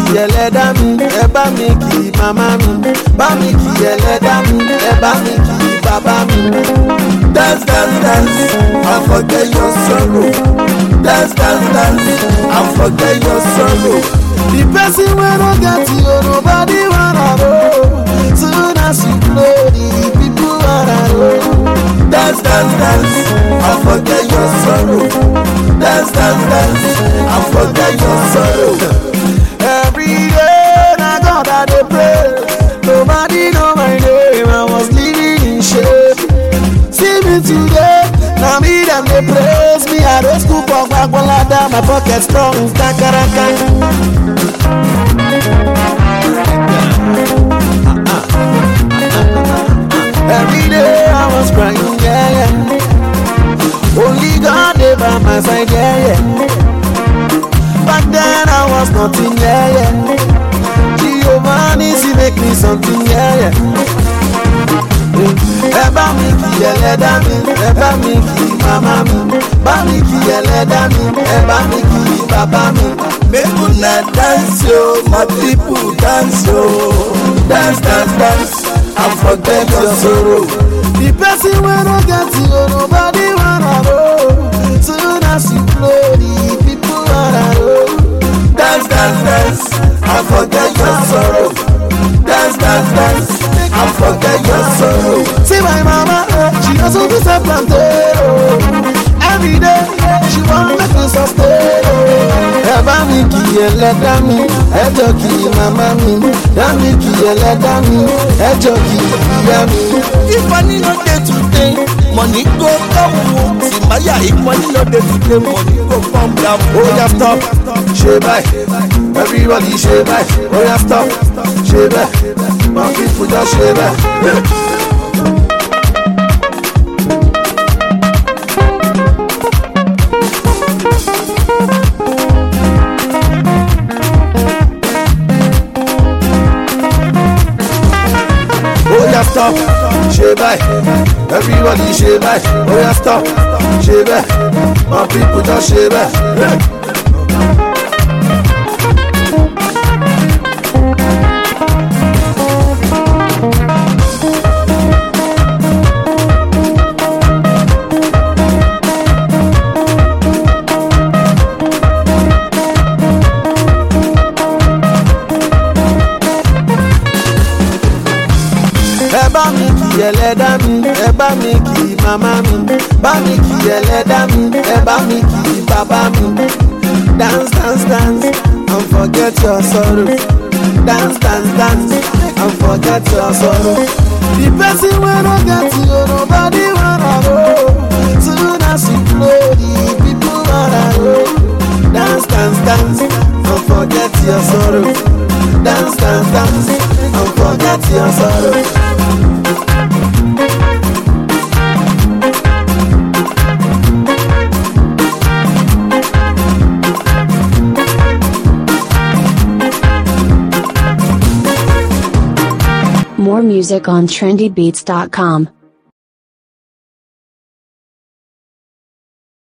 ẹlẹ́dá mi, ẹ bá mi kí màmá mi, bá mi kí ẹlẹ́dá mi, ẹ bá mi kí bàbá mi. Dance, dance, dance, and forget your sorrow. Dance, dance, dance, and forget your sorrow. The person wey no get you, nobody wanna know. Soon as you blow, the people wanna know. Dance, dance, dance, and forget your sorrow. Dance, dance, dance, and forget your sorrow. Every day, na God I dey pray. Nobody know my name, I was living in shame. See me today, now me them they praise me. I don't scoop up Bagwalada, my pocket strong, kakaraka. Every day I was crying, yeah, yeah. Only God they by my side, yeah, yeah. Back then I was nothing, yeah, yeah. Giovanni, she make me something, yeah, yeah. Ẹ bá mi kí ẹlẹ́dá mi, ẹ bá mi kí màmá mi, bá mi kí ẹlẹ́dá mi, ẹ bá mi kí bàbá mi. Make una dance yo, my people dance yo. Dance, dance, dance, and forget your sorrow. The person wey no get you, nobody wanna know. Soon as you blow, the people wanna know. Dance, dance, dance, and forget your sorrow. Dance, dance, dance, and forget your sorrow. See my mama, she also do self plantain. Every day, she want make me sustain. Ẹ bá mi kí ẹlẹ́dá mi, ẹ jọ kí màmá mi. Dá mi kí ẹlẹ́dá mi, ẹ jọ kí ìyá mi. If money no dey today, money go come o. Simaya, if money no dey today, money go come down. Oh yeah, stop, ṣe báyìí. Everybody ṣe báyìí. Oh yeah, stop, ṣe báyìí. My people just ṣe báyìí. Stop, ṣe báyìí. Everybody ṣe báyìí. Oh yeah, stop, ṣe báyìí. My people just ṣe báyìí. Ẹ bá mi kí ẹlẹ́dá mi, ẹ bá mi kí màmá mi, bá mi kí ẹlẹ́dá mi, ẹ bá mi kí bàbá mi. Dance, dance, dance, and forget your sorrow. Dance, dance, dance, and forget your sorrow. The person wey no get you, nobody wanna know. Soon as you blow, the people wanna know. Dance, dance, dance, and forget your sorrow. Dance, dance, dance, and forget your sorrow. More music on trendybeats.com.